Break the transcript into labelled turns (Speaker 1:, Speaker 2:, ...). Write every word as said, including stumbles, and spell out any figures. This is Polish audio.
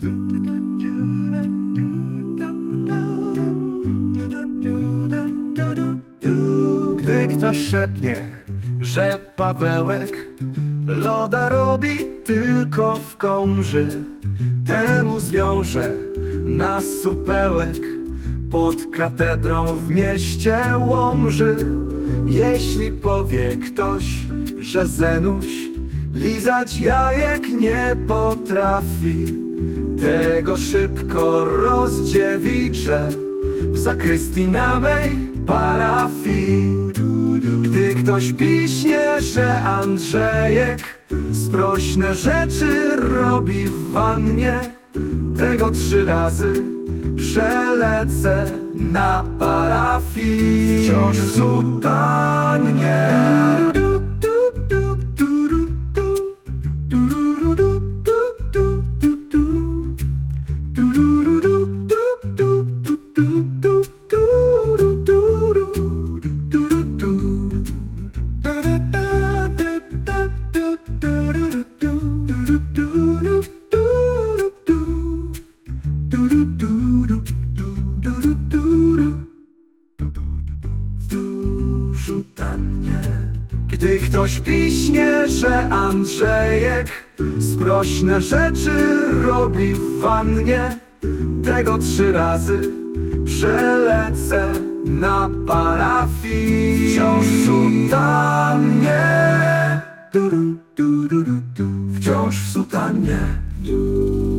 Speaker 1: Gdy ktoś szepnie, że Pawełek loda robi tylko w komży, temu zwiąże na supełek pod katedrą w mieście Łomży. Jeśli powie ktoś, że Zenuś lizać jajek nie potrafi, tego szybko rozdziewicze w zakrystii na mej parafii. Gdy ktoś piśnie, że Andrzejek sprośne rzeczy robi w wannie, tego trzy razy przelecę na parafii. Wciąż w sutannie. Gdy ktoś piśnie, że Andrzejek sprośne rzeczy robi w wannie, tego trzy razy przelecę na parafii. Wciąż w sutannie, wciąż w sutannie.